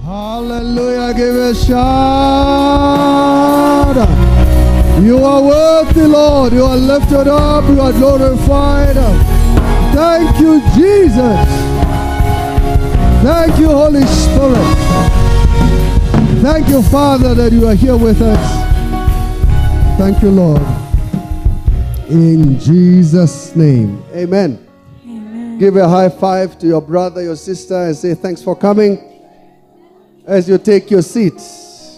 Hallelujah. Give a shout. You are worthy, Lord. You are lifted up. You are glorified. Thank you, Jesus. Thank you, Holy Spirit. Thank you, Father, that you are here with us. Thank you, Lord. In Jesus' name. Amen. Amen. Give a high five to your brother, your sister, and say thanks for coming. As you take your seats.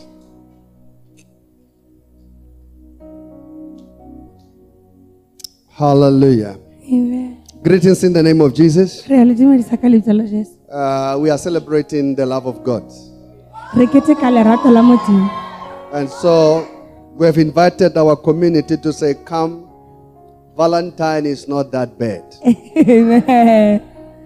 Hallelujah. Amen. Greetings in the name of Jesus. Re a le dumedisa ka lebitso la Jesu. We are celebrating the love of God. Re keteka lerato la Modimo. And so we have invited our community to say, come, Valentine is not that bad. Amen.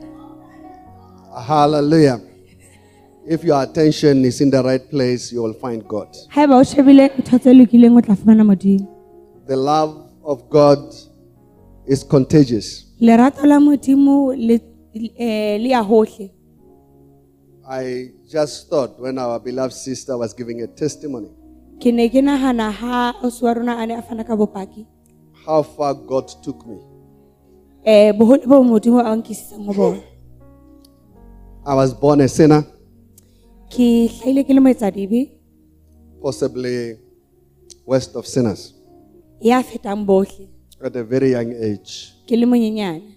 Hallelujah. If your attention is in the right place, you will find God. Haeba o shebile ntho tse lokileng o tla fumana Modimo. The love of God is contagious. Lerato la Modimo le ya hohle. I just thought when our beloved sister was giving a testimony, Ke ne ke nahana ha ausi wa rona a ne a fana ka bopaki. how far God took me. Boholo bo Modimo a nkisitseng ho bona. I was born a sinner, Ke hlahile ke le moetsadibe possibly worst of sinners, ya fetang bohle. at a very young age. Ke le monyenyane.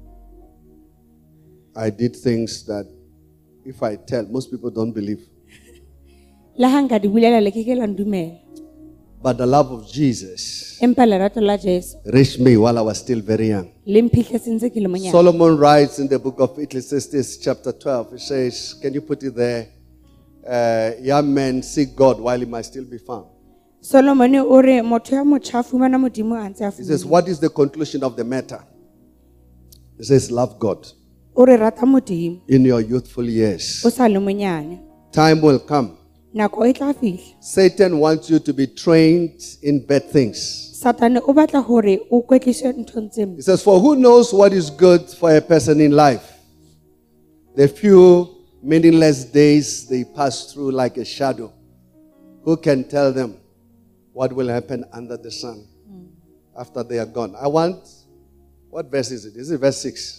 I did things that if I tell, most people don't believe. La hanga di bulela le ke la ndumela. But the love of Jesus Empa lerato la Jesu reached me while I was still very young. le mphihletse ntse ke le monyane. Solomon writes in the book of Ecclesiastes chapter 12, it says, can you put it there? Young men seek God while he might still be found. Solomon o re motho ya motjha a fumana Modimo a ntse a He says, fumana. what is the conclusion of the matter? He says, love God O re rata Modimo in your youthful years. o sa le monyane. Time will come. Nako e tla fihla. Satan wants you to be trained in bad things. Satane o batla hore o kwetliswe nthong tse mpe. He says, for who knows what is good for a person in life? The few meaningless days they pass through like a shadow. Who can tell them what will happen under the sun after they are gone? What verse is it? Is it verse 6?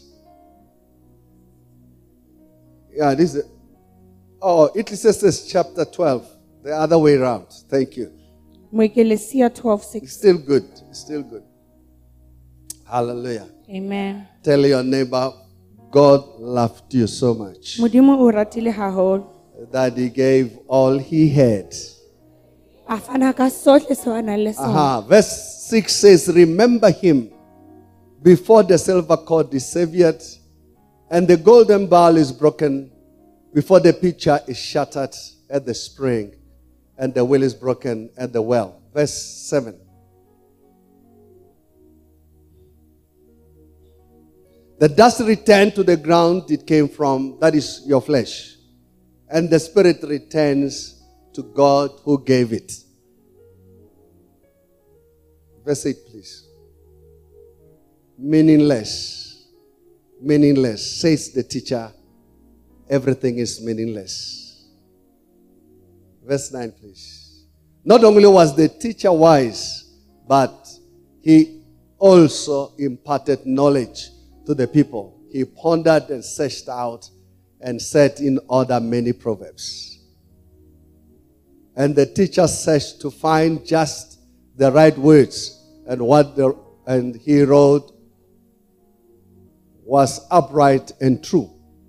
Yeah, this is, Ecclesiastes chapter 12. The other way around. Thank you. Moekelesia It's 12:6. still good. It's still good. Hallelujah. Amen. Tell your neighbor, God loved you so much Modimo o ratile haholo. that he gave all he had. A fana ka sohle seo a nang le sona. Verse 6 says, remember him before the silver cord is severed and the golden bowl is broken, before the pitcher is shattered at the spring and the wheel is broken at the well. Verse 7. The dust returned to the ground it came from, that is your flesh. And the spirit returns to God who gave it. Verse 8, please. Meaningless. Meaningless. Says the teacher, everything is meaningless. Verse 9, please. Not only was the teacher wise, but he also imparted knowledge to the people. He pondered and searched out and set in order many proverbs. And the teacher searched to find just the right words, and he wrote was upright and true.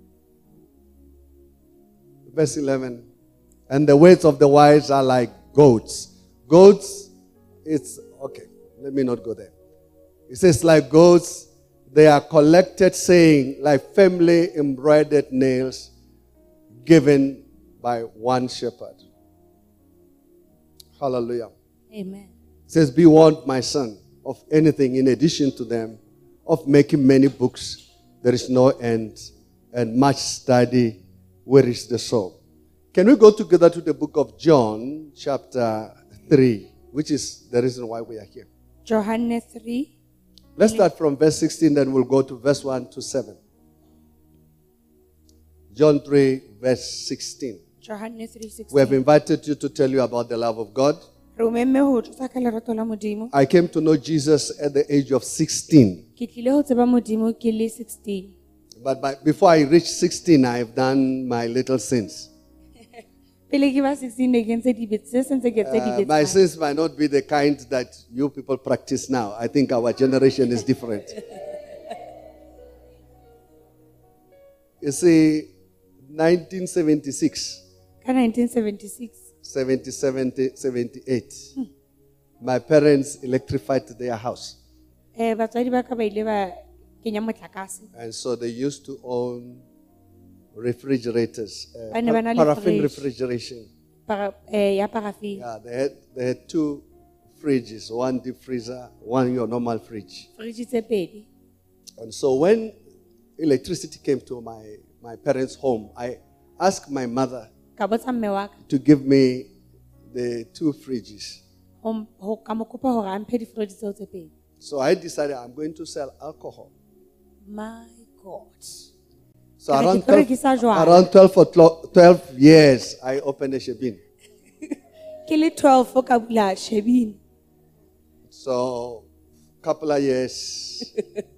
Verse 11. And the words of the wise are like goats. Goats, it's okay. Let me not go there. It says like goats, they are collected, saying, like firmly embroidered nails given by one shepherd. Hallelujah. Amen. It says, be warned, my son, of anything in addition to them, of making many books. There is no end, and much study wearies the soul. Can we go together to the book of John, chapter 3, which is the reason why we are here. Johannes 3. Let's start from verse 16, then we'll go to verse 1 to 7. John 3, verse 16. Johane We have 3:16. invited you to tell you about the love of God. Re o memme ho tlosa ka lerato la Modimo. I came to know Jesus at the age of 16. Ke tlile ho tseba Modimo ke le 16. But before I reached 16, I have done my little sins. Pele ke ba 16 ne ke ntse dibetse se sentse ke tse dibetse. My sins might not be the kind that you people practice now. I think our generation is different. You see, 1976, Ka 1976 78, my parents electrified their house. batswadi ba ka ba ile ba kenya motlakase. And so they used to own refrigerators, Ba ne ba na le paraffin fridge. refrigeration. Ya paraffin. Yeah, they had two fridges, one deep freezer, one your normal fridge. Fridge tse pedi. And so when electricity came to my parents' home, I asked my mother Ka botsa mme wa ka to give me the two fridges. ka mo kopa hore a mphe di-fridge tseo tse pedi. So I decided I'm going to sell alcohol. My God. So Ke re around ke tlo rekisa jwala. 12 years, I opened a shebeen. Ke le 12 o ka bula shebini. So couple of years.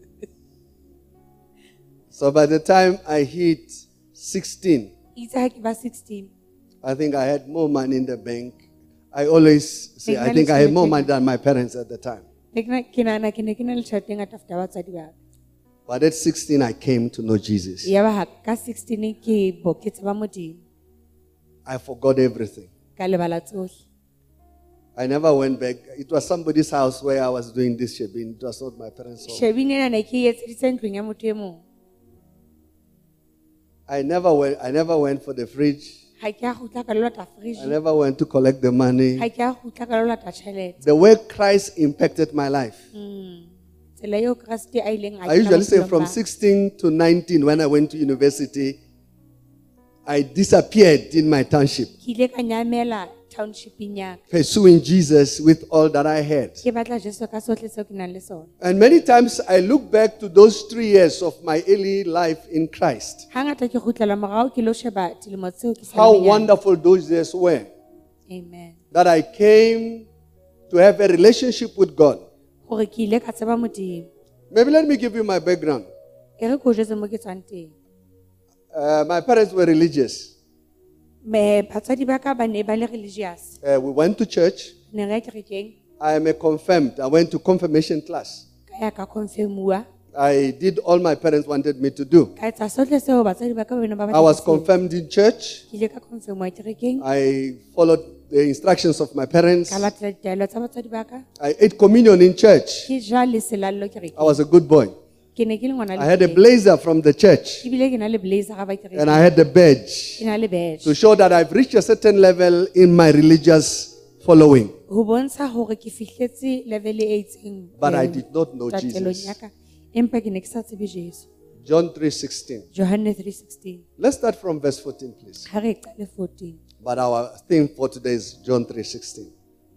So by the time I hit 16, Itse ha ke ba 16. I think I had more money in the bank. I always say I think I had more money than my parents at the time. Ke nahana ke ne ke na le tjhelete e ngata ho feta batswadi ba ka. But at 16, I came to know Jesus. Ya ba ka 16 ke tseba Modimo I forgot everything. ka lebala tsohle. I never went back. It was somebody's house where I was doing this shebeen. It was not my parents' home. Shebini ena ne ke e etseditse ntlong ya motho e mong. I never went for the fridge. Ha ke a kgutla ka lo lata fridge. I never went to collect the money. Ha ke a kgutla ka lo lata tjhelete. The way Christ impacted my life. Tsela eo Kriste a ileng a I usually say bophelong from ba ka. 16 to 19 when I went to university, I disappeared in my township, Ke ile ka nyamela townshiping ya ka. pursuing Jesus with all that I had. Ke batla Jesu ka sohle seo ke nang le sona. And many times I look back to those 3 years of my early life in Christ. Hangata ke kgutlela morao ke lo sheba dilemo tseo ke sa How le menyane. wonderful those years were. Amen. That I came to have a relationship with God. Hore ke ile ka tseba Modimo. Maybe let me give you my background. E re ko jwetse mo ke tswang teng. My parents were religious. Batswadi ba ka ba ne ba le religious. We went to church. Ne re ya kerekeng I am a confirmed. I went to confirmation class. ka ya ka confirmuwa. I did all my parents wanted me to do. Ka etsa sohle seo batswadi ba ka ba ne ba I was batla. confirmed in church. Ke ile ka confirmuwa kerekeng. I followed the instructions of my parents. Ka latela ditaelo tsa batswadi ba ka. I ate communion in church. Ke ja le selallo I kerekeng. was a good boy. Ke ne ke le ngwana I had a le. blazer from the church. Ke bile ke na le blazer ga ba kerekeng. And I had a badge Ke na le badge. to show that I've reached a certain level in my religious following. Ho bontsha hore ke fihletse level e itseng. But I did not know tatelong Jesus. ya ka. Empa ke ne ke sa tsebe Jesu. John 3:16. Johane 3:16. Let's start from verse 14, please. Ha re qale 14. But our theme for today is John 3:16.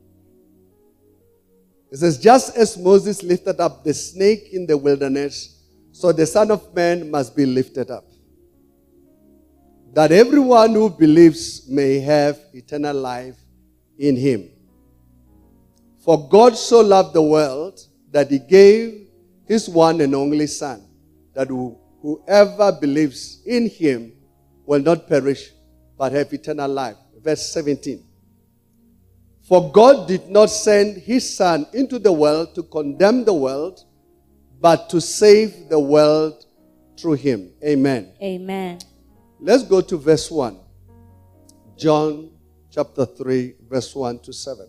It says, just as Moses lifted up the snake in the wilderness, so the Son of Man must be lifted up, that everyone who believes may have eternal life in him. For God so loved the world that he gave his one and only Son, that whoever believes in him will not perish, but have eternal life. Verse 17. For God did not send his Son into the world to condemn the world, but to save the world through him. Amen. Amen. Let's go to verse 1. John chapter 3, verse 1 to 7.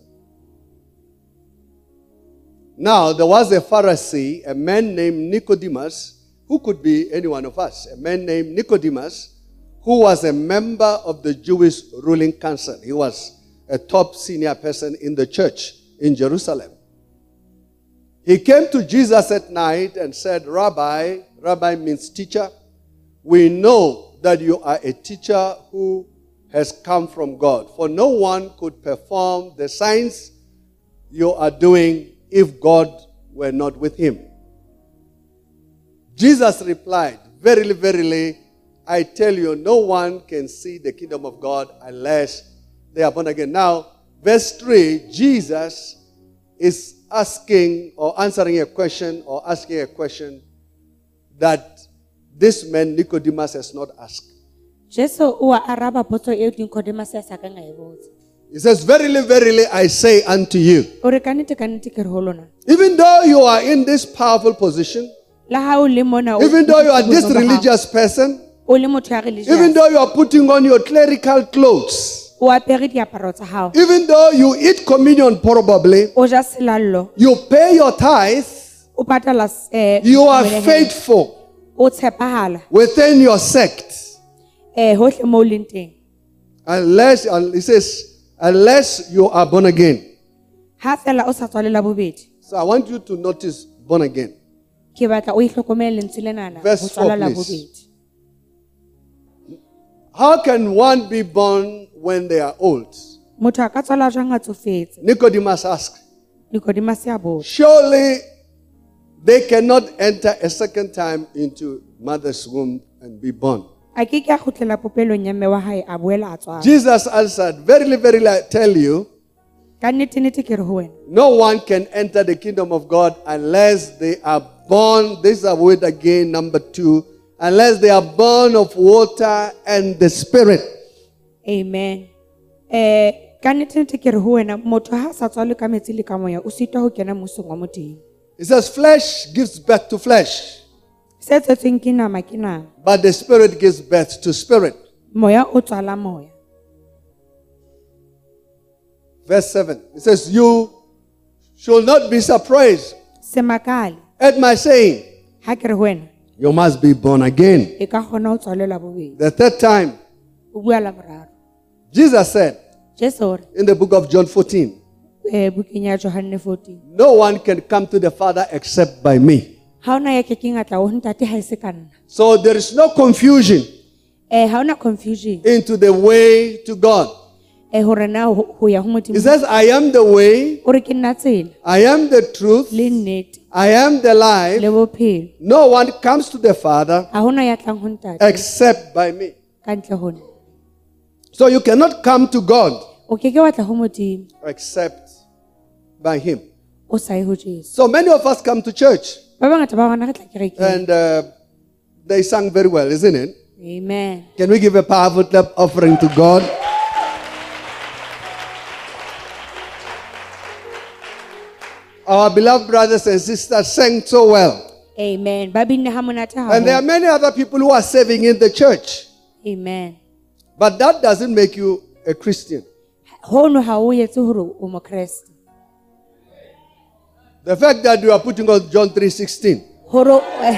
Now, there was a Pharisee, a man named Nicodemus, who could be any one of us, a man named Nicodemus, who was a member of the Jewish ruling council. He was a top senior person in the church in Jerusalem. He came to Jesus at night and said, Rabbi means teacher, we know that you are a teacher who has come from God. For no one could perform the signs you are doing if God were not with him. Jesus replied, verily, verily, I tell you, no one can see the kingdom of God unless they are born again. Now, verse 3, Jesus is asking or answering a question or asking a question that this man Nicodemus has not asked. Jesu o a araba potso eo Nicodemus ya sa ka nga e botsa. He says, verily, verily, I say unto you, O re ka nnete ke re ho lona. even though you are in this powerful position, La ha o le mona o even though you are this religious person, o le motho ya religious. even though you are putting on your clerical clothes, O apere diaparo tsa hao. even though you eat communion probably, O ja selallo. you pay your tithe, O patala you are faithful o tshepahala. within your sect. Hohle mo o leng teng. He says, unless you are born again. Ha fela o sa tswalela bobedi. So I want you to notice born again. Ke batla o ihlokomele lentswe lenana ho Verse 4, tswalela please. bobedi. How can one be born when they are old? Motho a ka tswala jwang a tsofetse? Nicodemus asked. Nicodemus ya botsa. Surely they cannot enter a second time into mother's womb and be born. A ke a khutlela popelong ya mme wa hae a boela a tswala. Jesus answered, verily, verily, I tell you, Ka nnete ke re ho wena. no one can enter the kingdom of God unless they are born. This is a word again, number 2. Unless they are born of water and the Spirit. Amen. Ka nnete ke re ho wena motho ha sa tswale ka metsi le ka moya o sitwa ho kena mosong wa Modimo. It says, flesh gives birth to flesh, Se tsetsweng ke nama ke nama. but the Spirit gives birth to spirit. Moya o tswala moya. Verse 7. It says, you should not be surprised Se makale at my saying, ha ke re ho wena you must be born again. e ka kgona ho tswalela bobedi. The third time, O bua la boraro. Jesus said Jesu re in the book of John 14, bukeng ya Johane 14. no one can come to the Father except by me. Ha ona ya ke ngatla ho ntate ha se ka nna. So there is no confusion Ha ona confusion. into the way to God. Hore na ho ya ho Modimo. He says, I am the way, O re ke nna tsela I am the truth, le nnete I am the life. le bophelo. No one comes to the Father Ha hona ya tlang ho ntate except by me. ka ntle ho nna. So you cannot come to God O ke wa tla ho Modimo except by Him. o sa ye ho Jesu. So many of us come to church Ba bangata ba rona re tla kerekeng. and they sang very well, isn't it? Amen. Can we give a powerful clap offering to God? Our beloved brothers and sisters sang so well. Amen. Ba binne ha monate ha. And there are many other people who are serving in the church. Amen. But that doesn't make you a Christian. Hono ha o yetse hore o mo Kriste. The fact that you are putting on John 3:16 Horo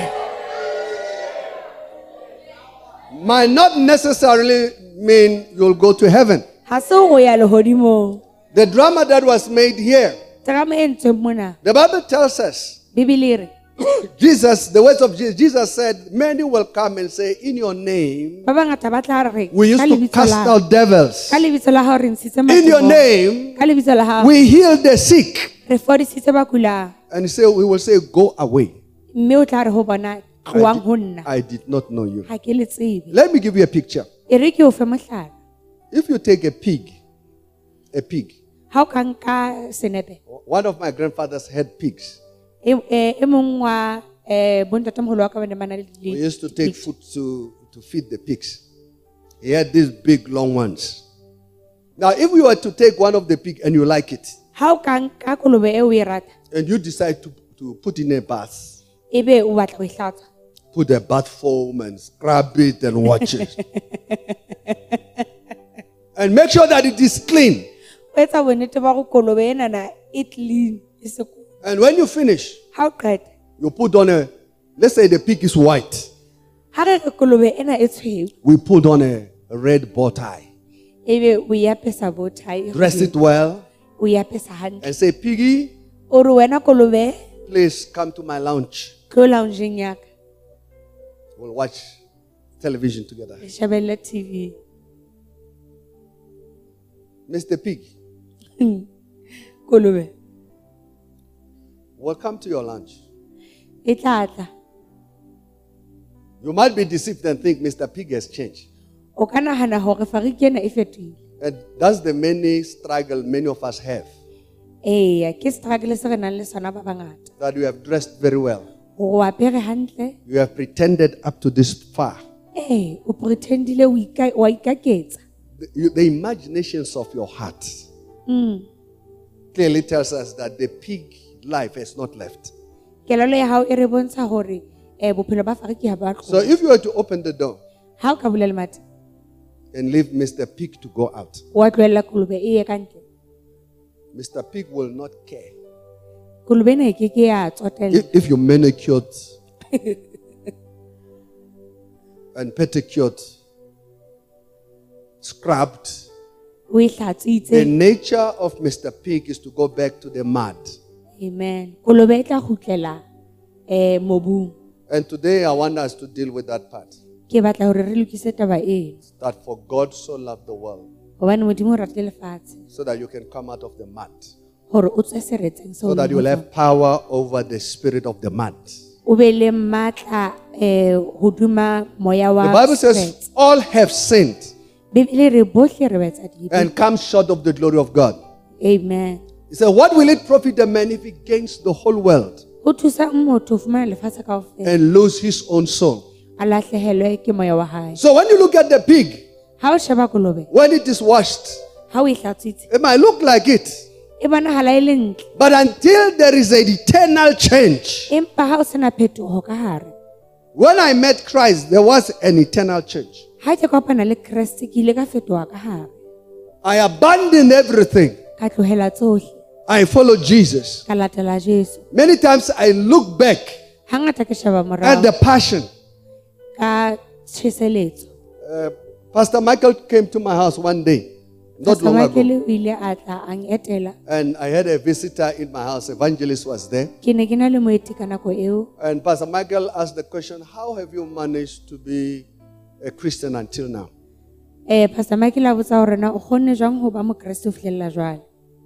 might not necessarily mean you'll go to heaven. ha se go ya le hodimo. The drama that was made here, Tsama e ntse mona. the Bible tells us, Bibele re Jesus, the words of Jesus, Jesus said, many will come and say, in your name, ba bangata ba tla re we used to cast out devils. ka lebitso la hao re ntshitse In your matlong. name, Ka lebitso la hao we heal the sick. re fodisitse ba kulang. And we will say, go away. Mme o tla re ho bona tloang ho nna. I did not know you. Ha ke le tsebe. Let me give you a picture. E re ke o fe mohlala. If you take a pig, Ha o ka nka senepe. one of my grandfathers had pigs. E mong wa bontatemoholo wa ka ba ne ba na le We used to take food to feed the pigs. He had these big, long ones. Now, if we were to take one of the pig and you like it, ha o ka nka kolobe e o e rata and you decide to put in a bath, ebe o batla go hlatswa put a bath foam and scrub it and watch it. And make sure that it is clean. o etsa bonnete ba go kolobe ena na e clean e se ko. And when you finish, Ha o qeta you put on let's say the pig is white. ha re kolobe ena e tshweu We put on a red bow tie. ebe o e apesa bo tie Dress it well o e apesa hantle and say, Piggy, o re wena kolobe please come to my lounge. tlo loungeng ya ka We'll watch television together. re shebelle TV. Mr. Pig, Kolobe welcome to your lunch. e tla tla You might be deceived and think Mr. Pig has changed. O ka nahana hore fariki ena e fetohile. And that's the many struggle many of us have. Ke struggle se re nang le sona ba bangata. That you have dressed very well. O apere hantle. You have pretended up to this far. O pretendile wa ikaketsa. The imaginations of your heart clearly tells us that the pig life has not left. Kelalo ya hao e re bontsha hore bophelo ba fariki ha ba So if you were to open the door ha o ka bulela mate and leave Mr. Pig to go out, wa tlohella kolobe e ye ka ntle, Mr. Pig will not care kolobe ena e ke ya tsotella. if you manicured and pedicured, scrubbed. O e hlatsitse. The nature of Mr. Pig is to go back to the mud. Amen. Kolobe e tla khutlela mobung. And today I want us to deal with that part. Ke batla hore re lokise taba e. That for God so loved the world, Hobane Modimo o ratile lefatshe so that you can come out of the mud. hore o tswe seretseng So that you will have power over the spirit of the mud. o be le matla hoduma moya wa The Bible says all have sinned Bibele re bohle re betsa dibe. and come short of the glory of God. Amen. He said, what will it profit a man if he gains the whole world O thusa motho ho fumana lefatshe kaofela and lose his own soul? a lahlehelwe ke moya wa hae. So when you look at the pig, Ha o sheba kolobe, when it is washed, ha o e hlatsitse, it might look like it. e bonahala e le ntle, But until there is an eternal change. empa ha o sena phetoho ka hare. When I met Christ, there was an eternal change. Ha ke kopana le Kriste ke ile ka fetoha ka hare. I abandoned everything. Ka tlohela tsohle, I followed Jesus. ka latela Jesu. Many times I look back Hangata ke sheba at morao the passion. ka tjheseletso. Pastor Michael came to my house one day, not Pastor long Michael ago. o ile a tla a etela. And I had a visitor in my house. Evangelist was there. Ke ne ke na le moeti ka nako eo. And Pastor Michael asked the question, how have you managed to be a Christian until now? Pastor Michael a botsa hore na o kgonne jwang ho ba mokreste ho fihlella jwale.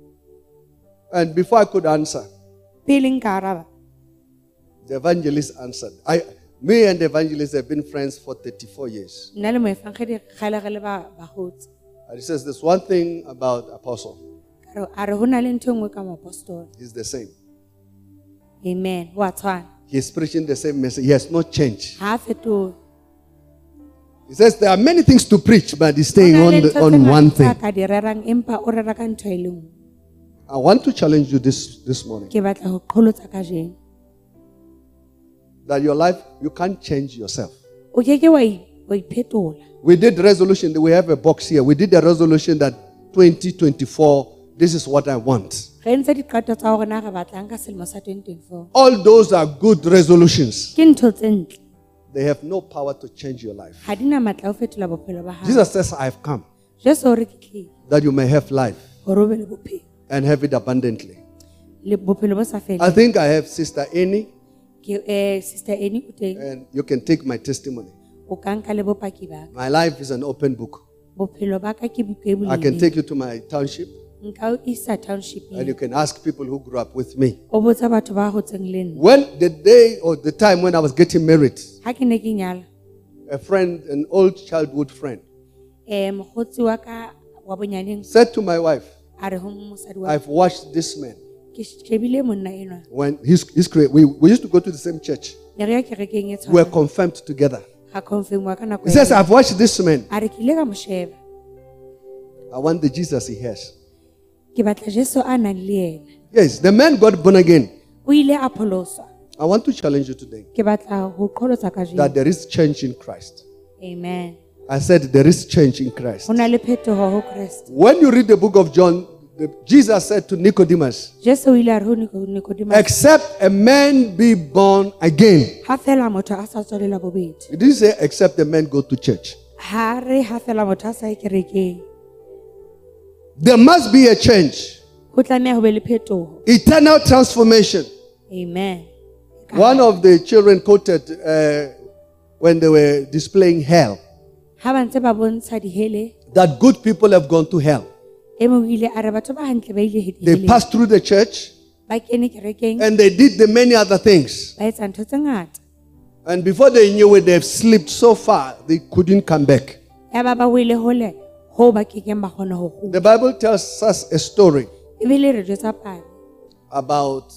And before I could answer, Pele nka araba, the evangelist answered. Me and the evangelist have been friends for 34 years. nna le moefangedi kgale re le bagotsi. And he says, there's one thing about Apostle. A re ho na le ntho e nngwe ka moapostole. He's the same. Amen. Wa tshwana. He's preaching the same message. He has not changed. Ha a fetohe. He says there are many things to preach, but he's staying Ho na le ntho tse on one ngata thing. ka di rerang, empa o rera ka ntho e le nngwe. I want to challenge you this morning Ke batla ho qholotsa kajeno. that your life, you can't change yourself. O ke ke wa iphetola. We did resolution. We have a box here. We did a resolution that 2024, this is what I want. Re entse diqeto tsa hore na re batlang ka selemo sa 2024. All those are good resolutions. Ke ntho tse ntle. They have no power to change your life. Ha di na matla ho fetola bophelo ba hao. Jesus says, I have come Jesu o re ke tlile that you may have life hore o be le bophelo. and have it abundantly. Le bophelo bo sa I feleng. think I have Sister Annie, Ke Sister Annie o teng. and you can take my testimony. O ka nka le bopaki ba ka. My life is an open book. Bophelo ba ka ke buka e I can bulehileng. take you to my township, Nka o isa township and you can ask people who grew up with me. o botsa batho ba hotseng le nna. When the day or the time when I was getting married, Ha ke ne ke nyala, a friend, an old childhood friend, mokgotsi wa ka wa bonyaneng said to my wife, a re ho mosadi wa I've watched this man. ke shebile monna enwa. When he's great, we used to go to the same church. Ne re ya kerekeng e We were tshwana. confirmed together. Ha confirm wa ka nako He says, eo. I've watched this man. A re ke ile ka mo sheba. I want the Jesus he has. Ke batla Jesu a nang le yena. Yes, the man got born again. O ile a pholoswa. I want to challenge you today Ke batla ho qholotsa kajeno. that there is change in Christ. Amen. I said there is change in Christ. Ho na le phetoho ho Kriste. When you read the book of John, Jesus said to Nicodemus, Jesu o ile a re ho Nicodemus, except a man be born again. ha fela motho a sa tswalela bobedi. He didn't say except a man go to church. Ha re ha fela motho a sa ye kerekeng. There must be a change. Ho tlameha ho be le phetoho. Eternal transformation. Amen. One of the children quoted when they were displaying hell, Ha ba ntse ba bontsha dihele, that good people have gone to hell. e mong o ile a re batho ba hantle ba ile They diheleng. passed through the church Ba kene kerekeng, and they did the many other things. ba etsa ntho tse ngata. And before they knew it, they've slipped so far, they couldn't come back. ya ba ba wele hole ho ba kekeng ba kgona ho kgutla. The Bible tells us a story Ebile re jwetsa pale about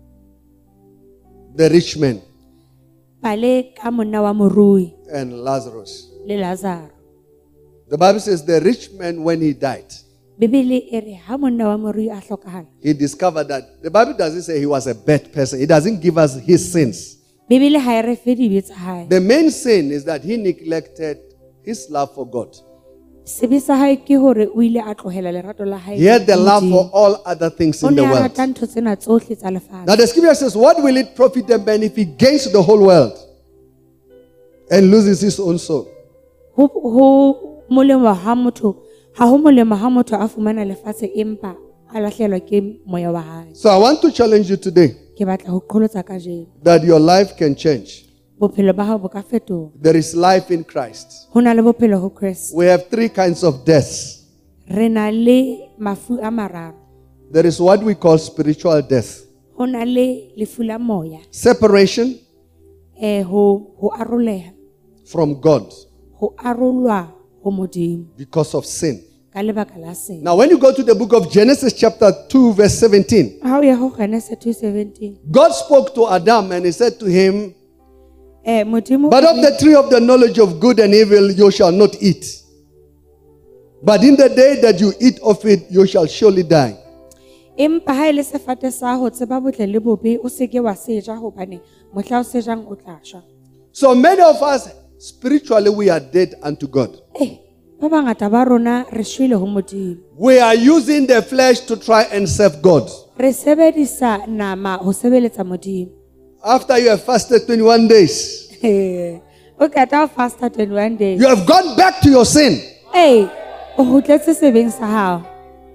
the rich man pale ka monna wa morui and Lazarus. le Lazaro. The Bible says the rich man, when he died, Bibele e re ha monna wa morui a hlokahala. he discovered that the Bible doesn't say he was a bad person. It doesn't give us his sins. Bibele ha e re fe dibe tsa hae. The main sin is that he neglected his love for God. Sebe sa hae ke hore o ile a tlohela lerato la hae. He had the love for all other things O in ne the a world. rata ntho tsena tsohle tsa lefatshe. Now the scripture says, what will it profit a man if he gains the whole world and loses his own soul? Ho molemo ha motho ha ho molemo ha motho a fumana lefatshe empa a lahlehelwa ke moya wa hae. So I want to challenge you today Ke batla ho qholotsa kajeno. that your life can change. Bophelo ba hao bo ka fetoha. There is life in Christ. Ho na le bophelo ho Christ. We have three kinds of deaths. Re na le mafu a mararo. There is what we call spiritual death. Ho na le lefu la moya. Separation Ho aroleha. from God Ho arolwa ho Modimo because of sin. ka lebaka la sena. Now when you go to the book of Genesis chapter 2 verse 17, Ha o ya ho Genesis 2:17. God spoke to Adam and he said to him, Modimo but of the tree of the knowledge of good and evil you shall not eat. But in the day that you eat of it, you shall surely die. empa ha ile sefate sa ho tseba botle le bobe o seke wa seja hobane mohla o sejang o tla shwa. So many of us, spiritually, we are dead unto God. Ba bangata ba rona re shwele ho Modimo. We are using the flesh to try and serve God. Re sebedisa nama ho sebeletsa Modimo. After you have fasted 21 days, O ka ta fasta 21 days. you have gone back to your sin. O hutletse sebeng sa hao.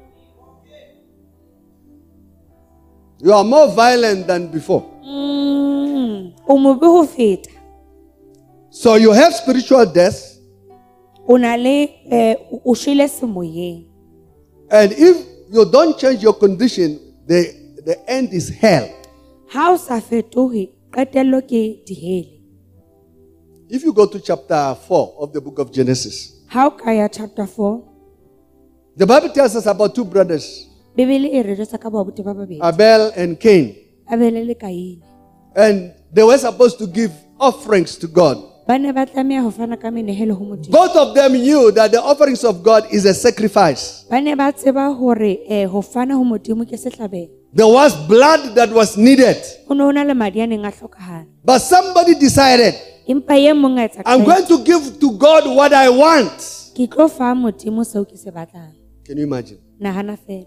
You are more violent than before. O mobe ho feta. So you have spiritual death. O na le o shwele semoyeng. And if you don't change your condition, the end is hell. Ha o sa fetohe, qetello ke dihele. If you go to chapter 4 of the book of Genesis, Ha o ka ya chapter 4, the Bible tells us about two brothers, Bibele e re jwetsa ka babuti ba babedi. Abel and Cain. Abele le Kaine. And they were supposed to give offerings to God. Ba ne ba tlameha ho fana ka menehelo ho Modimo. Both of them knew that the offerings of God is a sacrifice. Ba ne ba tseba hore ho fana ho Modimo ke setlabelo. There was blood that was needed. Ho ne ho na le madi a neng a hlokahala. But somebody decided, Empa ye mong a etsa I'm going to give to God what I want. ke tlo fa Modimo seo ke se batlang. Can you imagine? Nahana fela.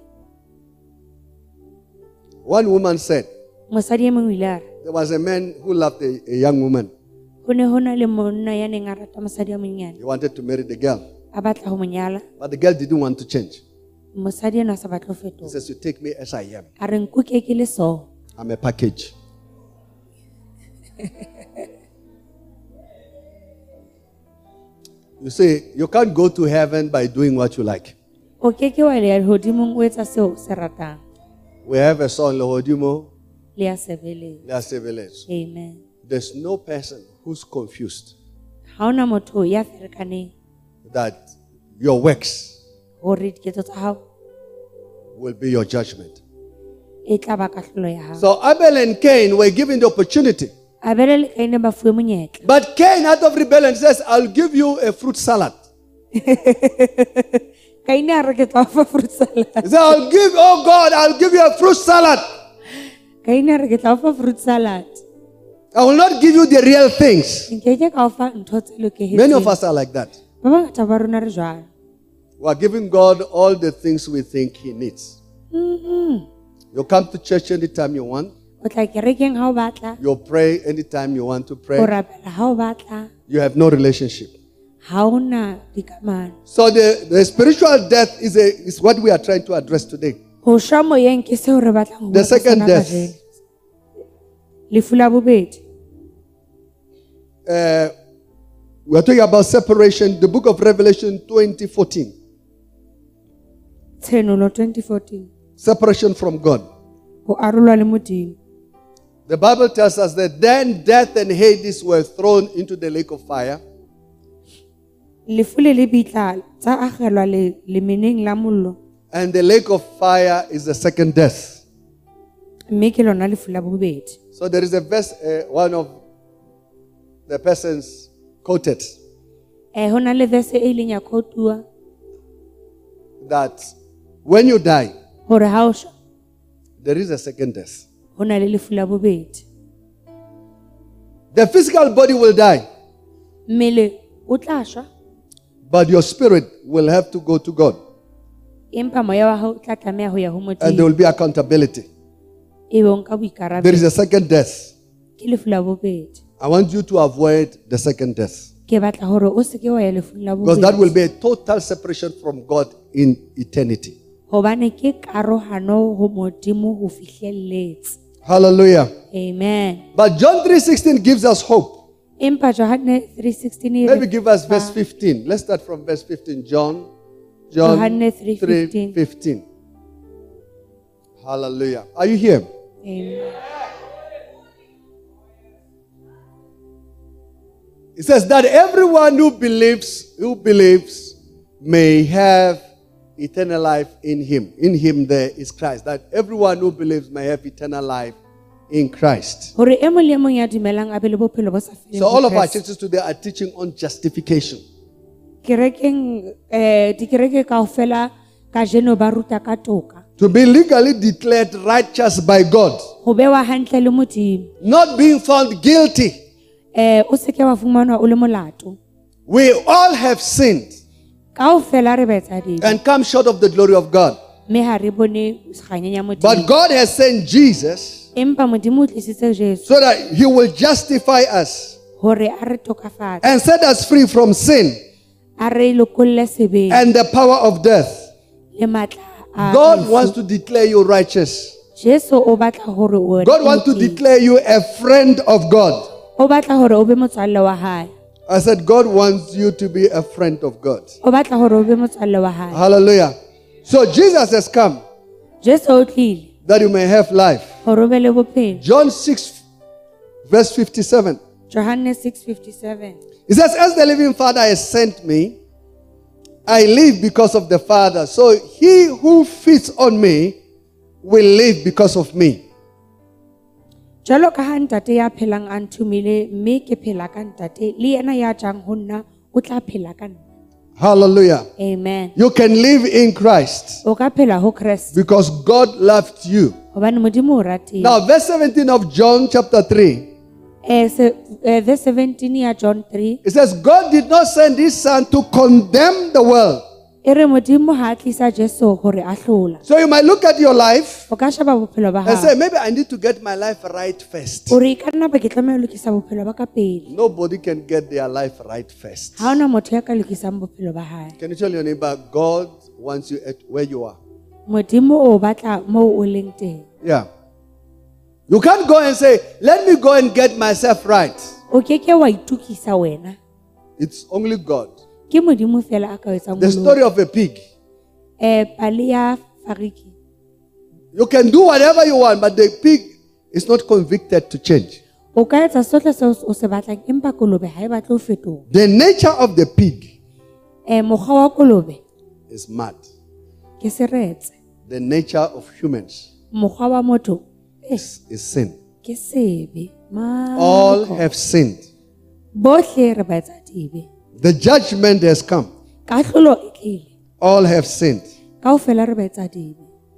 One woman said, Mosadi e mong o ile a re, there was a man who loved a young woman. ho ne ho na le monna ya neng a rata mosadi a monyane. He wanted to marry the girl. A batla ho mo nyala. But the girl didn't want to change. Mosadi ena a sa batle ho He fetoha. says, you take me as I am. A re nkuke ke le so. I'm a package. You see, you can't go to heaven by doing what you like. O ke ke wa le hodimong o etsa seo se ratang. We have a song, Lehodimo, Le a sebele. Leasebeles. Amen. There's no person who's confused Ha ona motho ya ferekaneng that your works hore diketso tsa hao will be your judgment. e tla ba kahlolo ya hao. So Abel and Cain were given the opportunity. Abele le Kaine ba fuwe monyetla. But Cain, out of rebellion, says, I'll give you a fruit salad. Kaine a re ke tla o fa fruit salad. He said, I'll give you a fruit salad. Kaine a re ke tla o fa fruit salad. I will not give you the real things. Nkeke ka o fa ntho tse loketseng. Many of us are like that. Ba bangata ba rona re jwalo. We are giving God all the things we think He needs. You come to church anytime you want. O tla kerekeng ha o batla. You pray anytime you want to O pray. rapela ha o batla. You have no relationship. Ha ona dikamano. So the spiritual death is what we are trying to address today. Ho shwa moyeng ke seo re batlang ho The bua ka second sona death. kajeno. Lefu la bobedi. We are talking about separation. The book of Revelation 20:14. Tshenolo 2014. Separation from God. Ho arolwa le Modimo. The Bible tells us that then death and Hades were thrown into the lake of fire. lefu le le bitla tsa agelwa lemeneng la mollo, And the lake of fire is the second death. mme ke lona lefu la bobedi. So there is a verse, one of the persons quoted, Ho na le verse e ileng ya quote-uwa that when you die, hore ha o shwa there is a second death. ho na le lefu la bobedi. The physical body will die, Mmele o tla shwa, but your spirit will have to go to God. empa moya wa hao o tla tlameha ho ya ho And there Modimo, will be accountability. ebe o nka There is boikarabelo. a second death. Ke lefu la bobedi. I want you to avoid the second death. Ke batla hore o seke wa ya lefung la Because that will bobedi, be a total separation from God in eternity. hobane ke karohano ho Modimo ho fihlelletse. Hallelujah. Amen. But John 3:16 gives us hope. Empa Johane 3:16 Maybe give us verse 15. Let's start from verse 15. John Johane 3:15. 3:15. Hallelujah. Are you here? Amen. It says that everyone who believes may have eternal life in him. In him there is Christ. That everyone who believes may have eternal life in Christ. Hore e mong le mong ya dumelang a be le bophelo bo sa feleng So ho all of our Kreste. churches today are teaching on justification. Kerekeng dikereke kaofela kajeno ba ruta ka toka, To be legally declared righteous by God. ho bewa hantle le Modimo, Not being found guilty. o seke wa fumanwa o le molato. We all have sinned Kaofela re ba etsa dibe, and come short of the glory of God. mme ha re bone kganyeng ya But Modimo. God has sent Jesus Empa Modimo o tlisitse Jesu so that he will justify us hore a re tokafatse, and set us free from sin a re lokolle sebeng and the power of death. le matla a God lefu. wants to declare you righteous. Jesu o batla hore o God wants to declare you a friend of God. o batla hore o be motswalle wa hae, I said, God wants you to be a friend of God. o batla hore o be motswalle wa hae. Hallelujah. So Jesus has come Jesu o tlile that you may have life. hore o be le bophelo. John 6, verse 57. Johane 6:57. It says, as the living Father has sent me, I live because of the Father. So he who feeds on me will live because of me. Jwalo ka ha ntate ya phelang a nthumile, mme ke phela ka ntate, le yena ya jang ho nna o tla phela ka nna. Hallelujah. Amen. You can live in Christ O ka phela ho Kreste because God loved you. hobane Modimo o ratile. Now, verse 17 of John chapter 3, Verse 17 ya John 3, it says, God did not send his son to condemn the world. e re Modimo ha a tlisa Jesu hore a hlola. So you might look at your life O ka sheba bophelo ba and say, hao, maybe I need to get my life right first. o re ka nna ba ke tlameha ho lokisa bophelo ba ka pele. Nobody can get their life right first. Ha ona motho ya ka lokisang bophelo ba hae. Can you tell your neighbor, God wants you at where you are? Modimo o batla moo o leng teng. Yeah. You can't go and say, let me go and get myself right. O ke ke wa itukisa wena. It's only God. Ke Modimo fela a ka etsang The mollo. story of a pig. Pale ya fariki. You can do whatever you want, but the pig is not convicted to change. O ka etsa sohle seo o se batlang, empa kolobe ha e batle ho fetoha. The nature of the pig Mokgwa wa kolobe is mad. ke seretse. The nature of humans Mokgwa wa motho is sin. ke sebe. All have sinned. Bohle re ba etsa dibe. The judgment has come. Kahlolo e tlile. All have sinned. Kaofela re ba etsa dibe.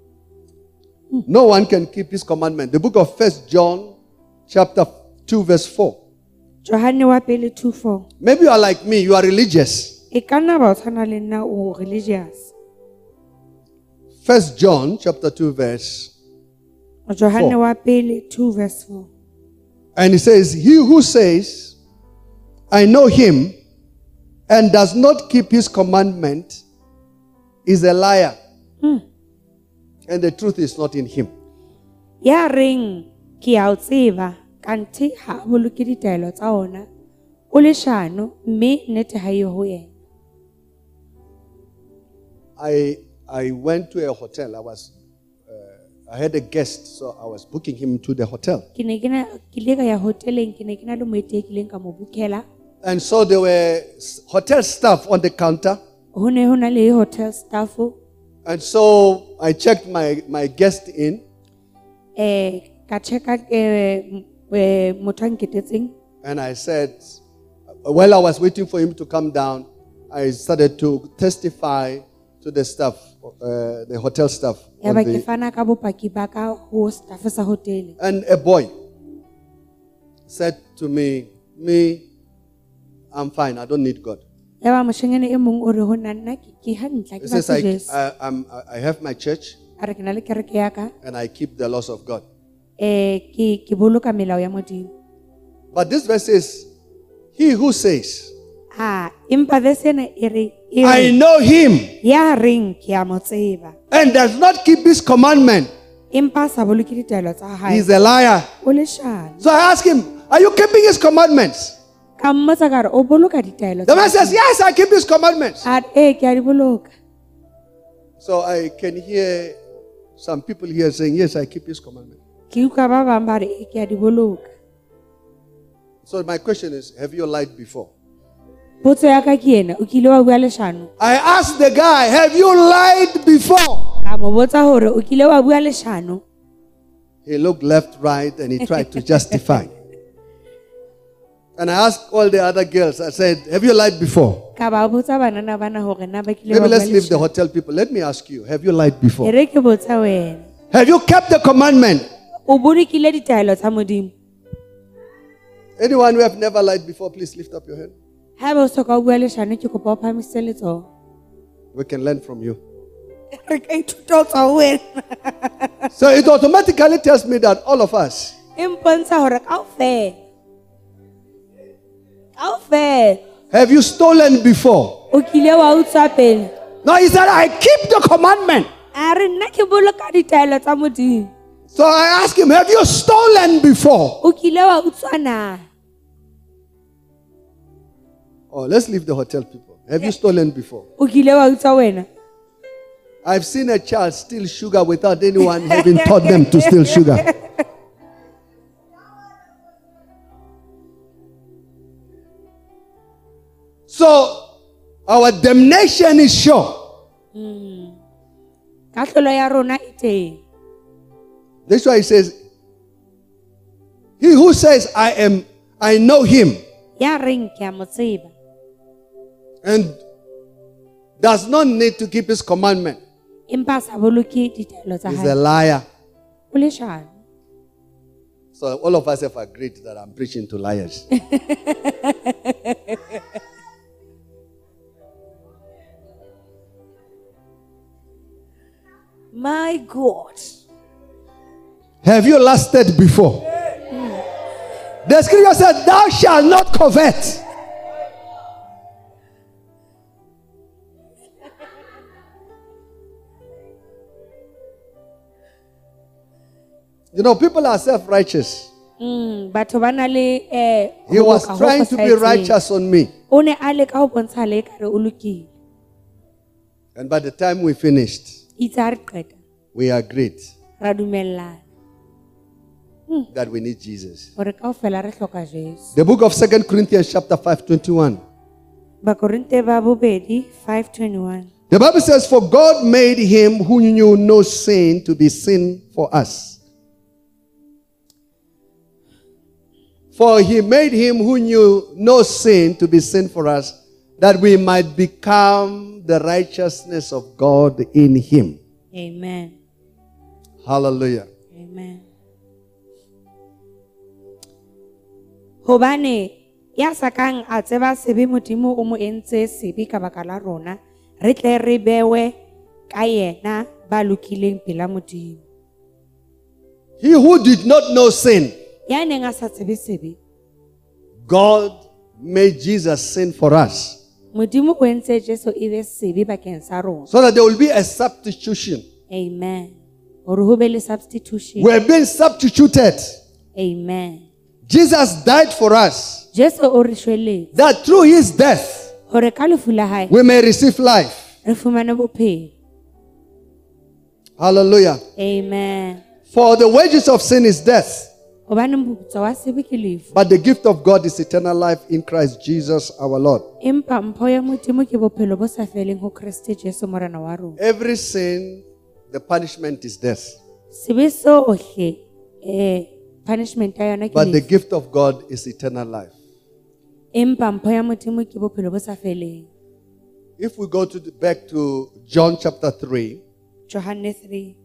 No one can keep his commandment. The book of 1 John chapter 2 verse 4. Johane wa pele 2:4. Maybe you are like me, you are religious. E ka nna ba o tshwana le nna o religious. 1 John chapter 2 verse. Johane 4. wa pele 2:4. And he says, he who says, I know him, and does not keep his commandment is a liar. And the truth is not in him. Ya reng ke a o tseba kante ha a boloke ditaelo tsa ona. O le shano mme nnete ha eyo ho yena. I went to a hotel. I was I had a guest, so I was booking him to the hotel. Ke ne ke ile ka ya hoteleng, ke ne ke na le moeti e kileng ka mo bookela. And so there were hotel staff on the counter. Ho ne ho na le hotel staff. And so I checked my guest in. Ka checka motho a nketetseng. And I said, while I was waiting for him to come down, I started to testify to the staff, the hotel staff. Ya ba ke fana ka bopaki ba ka ho staff sa hotel. And a boy said to me, I'm fine, I don't need God. Ya ba moshanyana e mong o re ho nna ke hantle He ke says, ba Jesu. I have my church A re ke na le kereke ya ka. and I keep the laws of God. Ke boloka melao ya Modimo. But this verse says, he who says, Empa verse ena e re I know him ya reng ke a mo tseba. and does not keep his commandment, Empa sa boloke ditaelo tsa hae. he's a liar. O leshano. So I asked him, are you keeping his commandments? Ka mmotsa ka re o boloka ditaelo The tsa man says, yes, I keep his commandments. ke a di boloka. So I can hear some people here saying, yes, I keep his commandments. Ke utlwa ba bang ba re ke a di boloka. So my question is, have you lied before? Potso ya ka ke ena, o kile wa bua leshano? I asked the guy, have you lied before? Ka mo botsa hore o kile wa bua leshano? He looked left, right, and he tried to justify. And I asked all the other girls, I said, have you lied before? Ka ba botsa banana bana hore na ba kile Maybe wa bua let's leave the leshano? hotel people. Let me ask you, have you lied before? E re ke botsa wena. Have you kept the commandment? O bolokile ditaelo tsa Modimo? Anyone who have never lied before, please lift up your hand. Ha ba o soka o bua leshano ke kopa o phamise letsoho. We can learn from you. Re ka ithuta ho tswa ho wena. So it automatically tells me that all of us, E mpontsha hore kaofela. Kaofela. have you stolen before? O kile wa utswa pele? No, he said, I keep the commandment. A re nna ke boloka ditaelo tsa Modimo. So I asked him, have you stolen before? O kile wa utswa na? Oh, let's leave the hotel people. Have you stolen before? O kile wa utswa wena? I've seen a child steal sugar without anyone having taught them to steal sugar. So our damnation is sure. Katlolo ya rona e teng. That's why he says, he who says, I know him Ya reng ke a mo tseba. and does not need to keep his commandment Empa sa boloke ditaelo tsa is a hae. liar. O leshano. So all of us have agreed that I'm preaching to liars. My God. Have you lusted before? The scripture said, thou shalt not covet. You know, people are self-righteous. Batho ba na le He was trying to be righteous on me. O ne a leka ho bontsha le ekare o lokile. And by the time we finished, Itse a re qeta. we agreed Ra dumellana that we need Jesus. hore kaofela re hloka Jesu. The book of 2 Corinthians chapter 5:21. Bakorinte ba bobedi 5:21. The Bible says, for God made him who knew no sin to be sin for us. For he made him who knew no sin to be sin for us, that we might become the righteousness of God in him. Amen. Hallelujah. Amen. Hobane ya sakang a tseba sebe Modimo o mo entse sebe ka baka la rona, re tle re bewe ka yena ba lokileng pela Modimo. He who did not know sin, Ya neng a sa tsebe sebe, God made Jesus sin for us, Modimo o entse Jesu e be sebe bakeng sa rona. so that there will be a substitution. Amen. Hore ho be le substitution. We're being substituted. Amen. Jesus died for us, Jesu o re shweletse that through his death hore ka lefu la hae we may receive life. re fumane bophelo. Hallelujah. Amen. For the wages of sin is death, Hobane moputso wa sebe ke lefu. but the gift of God is eternal life in Christ Jesus our Lord. Empa mpho ya Modimo ke bophelo bo sa feleng ho Kriste Jesu morena wa rona. Every sin, the punishment is death. Sebe sohle punishment ya yona ke But the lefu. gift of God is eternal life. Empa mpho ya Modimo ke bophelo bo sa feleng. If we go back to John chapter 3, Johane 3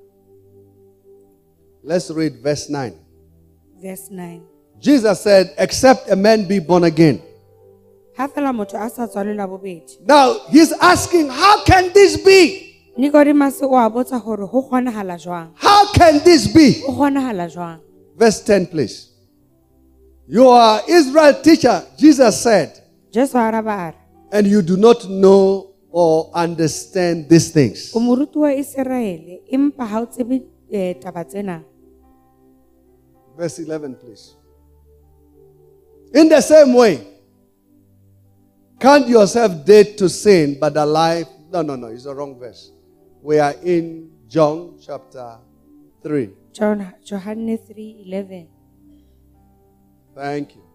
let's read verse 9. verse 9. Jesus said, except a man be born again. Ha fela motho a sa tswalelwa bobedi. Now, he's asking, how can this be? Nicodemus o a botsa hore ho kgonahala jwang? How can this be? Ho kgonahala jwang? Verse 10, please. You are Israel teacher, Jesus said, Jesu a araba a re, and you do not know or understand these things. o moruti wa Iseraele, empa ha o tsebe taba tsena. Verse 11, please. In the same way, count yourself dead to sin, but alive. No, it's the wrong verse. We are in John chapter 3. Johane 3:11. Thank you.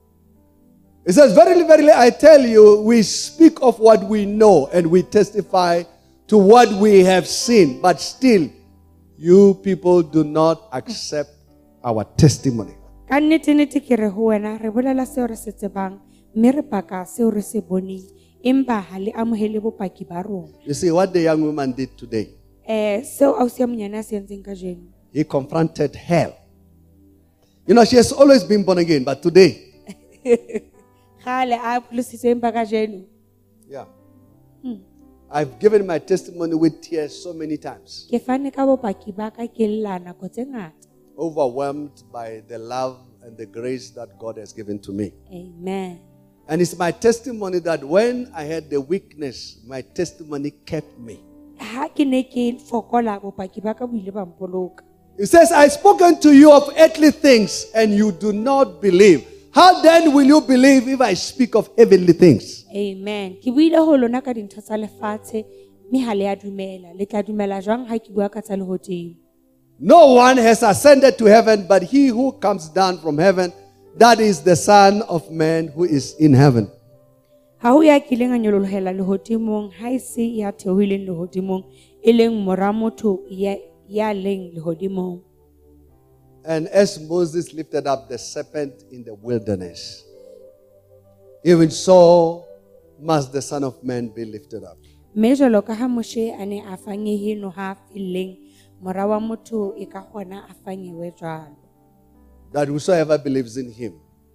It says, verily, verily, I tell you, we speak of what we know and we testify to what we have seen, but still, you people do not accept our testimony. Ka nnete ke re ho wena re bolela seo re se tsebang mme re baka seo re se boneng empa ha le amohele bopaki ba rona. You see what the young woman did today? Seo ausi ya monyane a se entseng kajeno. He confronted hell. You know, she has always been born again, but today, Kgale a pholositswe empa kajeno. yeah. I've given my testimony with tears so many times, Ke fane ka bopaki ba ka ke lla nako tse ngata. overwhelmed by the love and the grace that God has given to me. Amen. And it's my testimony that when I had the weakness, my testimony kept me. Ha ke ne ke fokola bopaki ba ka bo ile ba mpoloka. It says, I've spoken to you of earthly things and you do not believe. How then will you believe if I speak of heavenly things? Amen. Ke buile ho lona ka dintho tsa lefatshe mme ha le ya dumela. Le tla dumela jwang ha ke bua ka tsa lehodimo? No one has ascended to heaven but he who comes down from heaven, that is the Son of Man who is in heaven. Ha ho ya kileng a nyololohela lehodimong ha e se ya theohileng lehodimong e leng mora motho ya leng lehodimong. And as Moses lifted up the serpent in the wilderness, even so must the Son of Man be lifted up. Mme jwalo ka ha Moshe a ne a fanyehile ha felleng mora wa motho e ka kgona a fanyewe jwalo. That whosoever believes in him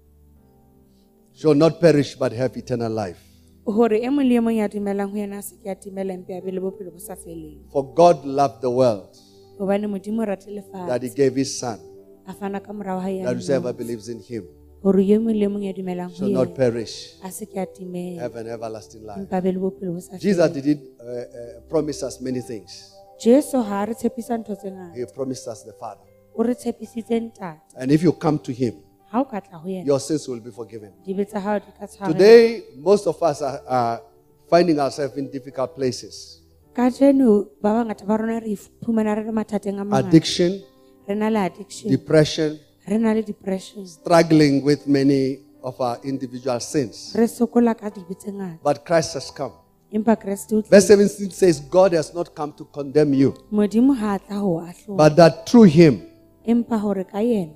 shall not perish but have eternal life. Hore e mong le e mong ya dumelang ho yena a se ke a timela empa a be le bophelo bo sa feleng. For God loved the world Hobane Modimo o ratile that he lefatshe gave his Son, a fana ka morao ha that whosoever yena. believes in him Hore e mong le e mong ya dumelang ho shall not yena perish, a se ke a timela have an everlasting life. empa a be le bophelo bo sa Jesus feleng. did promise us many things. Jesu ha re tshepisa ntho tse ngata. He promised us the Father. O re tshepisitse ntate. And if you come to him, Ha o ka tla ho yena your sins will be forgiven. dibe tsa hao di ka tshwarelwa. Today, most of us are finding ourselves in difficult places. Kajeno ba bangata ba rona re iphumana re le mathateng a mangata. Addiction, Re na le addiction, depression, re na le depression, struggling with many of our individual sins. re sokola ka dibe tse ngata. But Christ has come. Empa Kriste o Verse tlile. 17 says, God has not come to condemn you, Modimo ha a tla ho ahlola, but that through him, empa hore ka yena,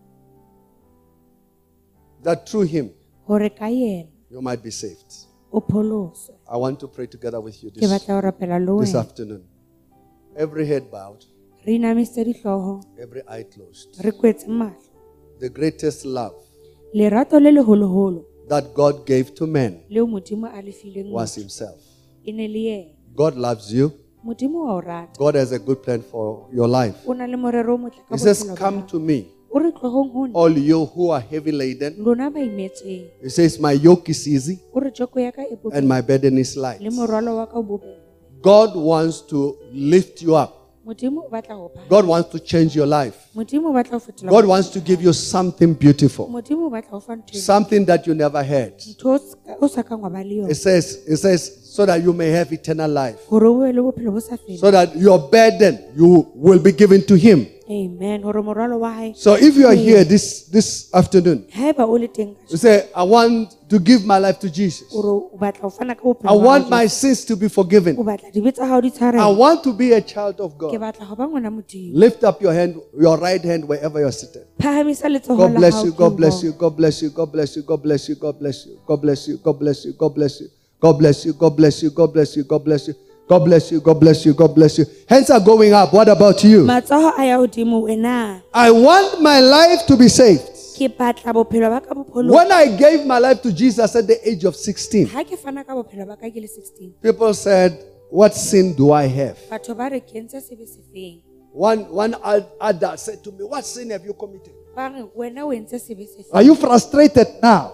you might be saved. o pholoswe. I want to pray together with you Ke this batla ho rapela le wena. afternoon. Every head bowed, Re inamisitse dihlooho, every eye closed. re kwetse mahlo. The greatest love Lerato le leholoholo that God gave to man leo Modimo a le fileng was motho, himself. e ne le yena. God loves you. Modimo wa o rata. God has a good plan for your life. O na le morero o motle ka He says, bophelo ba come hao. to me, O re tlohong ho nna, all you who are heavy laden. lona ba imetseng. He says, my yoke is easy O re joko ya ka e bobebe, and my burden is light. le morwalo wa ka o bobebe. God wants to lift you up. Modimo o batla ho pha. God wants to change your life. Modimo o batla ho fetola. God wants to give you something beautiful, Modimo o batla ho fa ntho e- something that you never had. ntho o sa kang wa ba le yona. It says, so that you may have eternal life. hore o be le bophelo bo sa feleng. So that your burden you will be given to him. Amen. Hore morwalo wa hae So if you are here this afternoon, haeba o le teng you say, I want to give my life to Jesus. ore o batla ho fana ka bophelo I ba want hao, my sins to be forgiven. o batla dibe tsa hao di I tshwarelwe, want to be a child of ke God. batla ho ba ngwana Modimo. Lift up your hand, your right hand, wherever you're seated. Phahamisa letsoho God la bless hao you. ke God ho bless bona. you. God bless you. God bless you. God bless you. God bless you. God bless you. God bless you. God bless you. God bless you. God bless you. God bless you. God bless you. God bless you. God bless you. God bless you. Hands are going up. What about you? Matsoho a ya hodimo wena. I want my life to be saved. Ke batla bophelo ba ka bo pholo. When I gave my life to Jesus at the age of 16, Ha ke fana ka bophelo ba ka ke le 16. people said, what sin do I have? Batho ba re ke entse sebe se feng. One adult said to me, what sin have you committed? Ba re wena o entse sebe se Are feng. you frustrated now?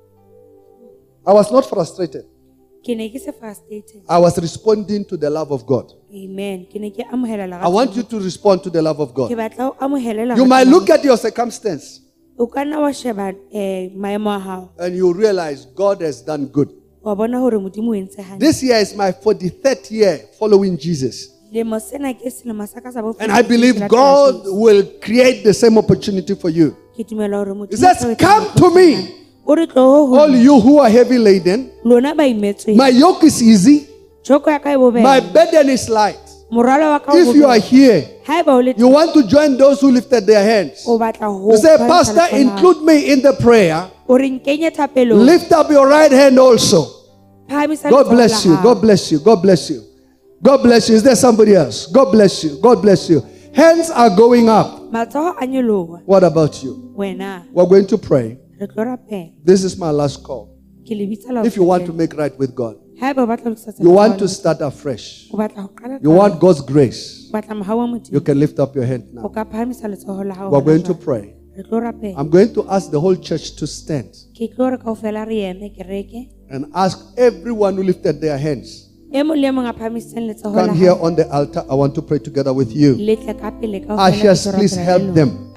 I was not frustrated. Ke ne ke se frustrated. I was responding to the love of God. Amen. Ke ne ke amohela lerato. I want you to respond to the love of Ke God. batla o amohele lerato. You might look at your circumstance O ka nna wa sheba maemo a hao. and you realize God has done good. Wa bona hore Modimo o entse hantle. This year is my 43rd year following Jesus. Lemo sena ke selemo sa ka sa bofelo. And I believe God will create the same opportunity for you. Ke dumela hore Modimo He says, come to me, o re tlo ho all you who are heavy laden. lona ba imetswe. My yoke is easy. Joko ya ka e bobebe. My burden is light. Moralo wa ka o If you are bobebe. here, Haeba o le you want to join those who lifted their hands. o batla ho You say, phahamisa Pastor, letsoho la hao. include me in the prayer. O re nkenye thapelo. Lift up your right hand also. Phahamisa God letsoho bless la you. hao. God bless you. God bless you. God bless you. Is there somebody else? God bless you. God bless you. Hands are going up. Matsoho a nyoloha. What about you? Wena We're going to pray. re tlo rapela. This is my last call. Ke le bitsa la If you want to make right with God, haeba o batla ho lokisa you tsela want ya to hao, start afresh, o batla ho qala you want God's grace, o batla mohau wa you Modimo. can lift up your hand O now. ka phahamisa letsoho la hao. We're hona going to jwale. pray. Re tlo rapela. I'm going to ask the whole church to stand Ke tlo re kaofela re eme kereke. and ask everyone who lifted their hands. E mong le mong a phahamisitseng letsoho la Come here hao. on the altar. I want to pray together with you. Le tle ka pele kaofela. Ushers, ke tlo please rapela help le lona. them.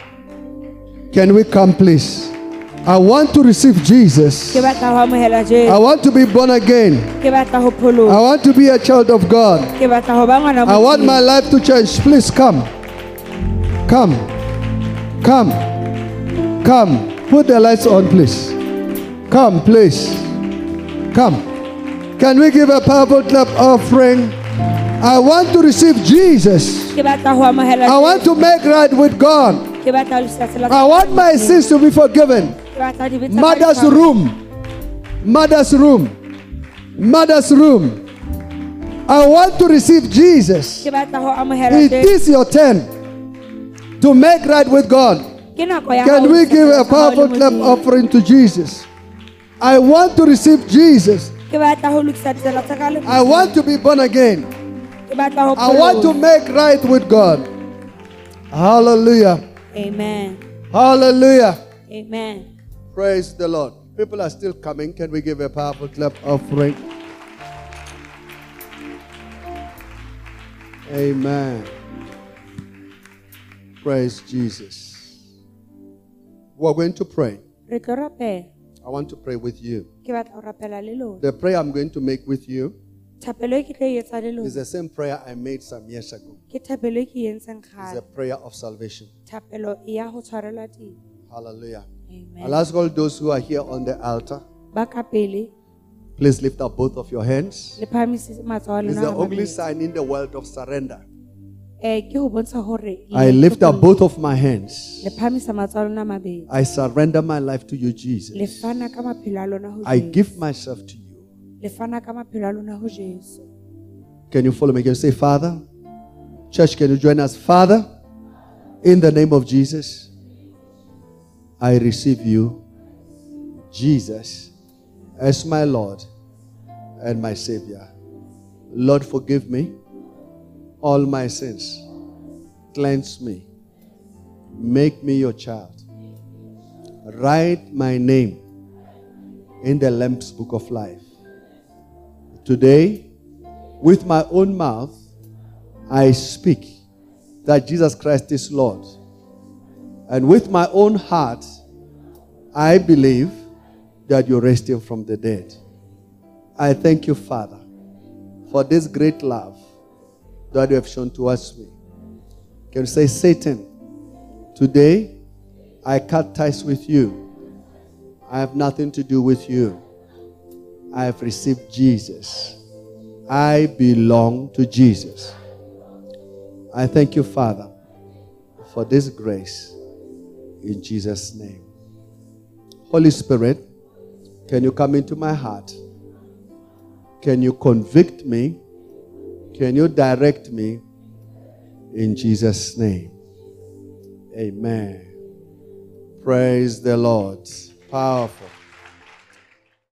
Can we come, please? I want to receive Jesus. Ke batla ho amohela I Jesu. want to be born again. Ke batla ho pholoha. I want to be a child of God. Ke batla ho ba ngwana I want Modimo. my life to change. Please come. Come. Come. Come. Put the lights on, please. Come, please. Come. Can we give a powerful clap offering? I want to receive Jesus. Ke batla ho amohela I want to make right with God. Ke batla ho lokisa tsela. I want my sins to be forgiven. Ke batla dibe tsa ka Mother's di tshwarelwe. room. Mother's room. Mother's room. I want to receive Jesus. Ke batla ho amohela It Jesu. is your turn to make right with God. Ke nako ya Can hao we ho give a lokisa tsela tsa hao powerful le clap Modimo. offering to Jesus? I want to receive Jesus. Ke batla ho lokisa tsela tsa ka le I want to be born again. Ke batla ho I want to pholoha. make right with God. Hallelujah. Amen. Hallelujah. Amen. Praise the Lord. People are still coming. Can we give a powerful clap offering? Amen. Praise Jesus. We're going to pray. Re tlo rapela. I want to pray with you. Ke batla ho rapela le lona. The prayer I'm going to make with you Thapelo e ke tlo e etsa le is lona. the same prayer I made some years ago. Ke thapelo e ke e entseng It's a kgale. prayer of salvation. Thapelo e ya ho tshwarelwa teng. Hallelujah. Amen. I'll ask all those who are here on the altar, Ba ka pele please lift up both of your hands. le phahamisitse matsoho a It's lona the a only mabedi. sign in the world of surrender. Ke ho bontsha hore I lift up both of my hands. le phamisa matsoho a lona a mabedi. I surrender my life to you, Le Jesus. fana ka maphelo a lona ho I Jesu. give myself to you. Le fana ka maphelo a lona ho Jesu. Can you follow me? Can you say, Father? Church, can you join us? Father, in the name of Jesus, I receive you, Jesus, as my Lord and my Savior. Lord, forgive me all my sins. Cleanse me. Make me your child. Write my name in the Lamb's Book of Life. Today, with my own mouth, I speak that Jesus Christ is Lord. And with my own heart, I believe that you raised him from the dead. I thank you, Father, for this great love that you have shown towards me. Can you say, Satan, today I cut ties with you. I have nothing to do with you. I have received Jesus. I belong to Jesus. I thank you, Father, for this grace in Jesus' name. Holy Spirit, can you come into my heart? Can you convict me? Can you direct me? In Jesus' name. Amen. Praise the Lord. Powerful.